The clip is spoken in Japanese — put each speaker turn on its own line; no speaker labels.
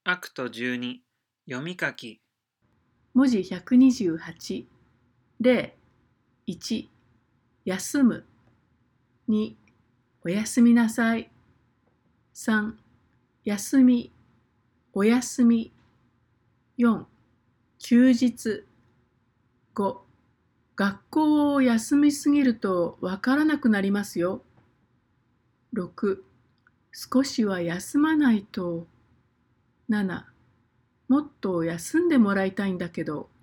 アクト12読み書き
文字128。例1、休む。2、おやすみなさい。3、休み、おやすみ。4、休日。5、学校を休みすぎるとわからなくなりますよ。6、少しは休まないと。7、もっと休んでもらいたいんだけど。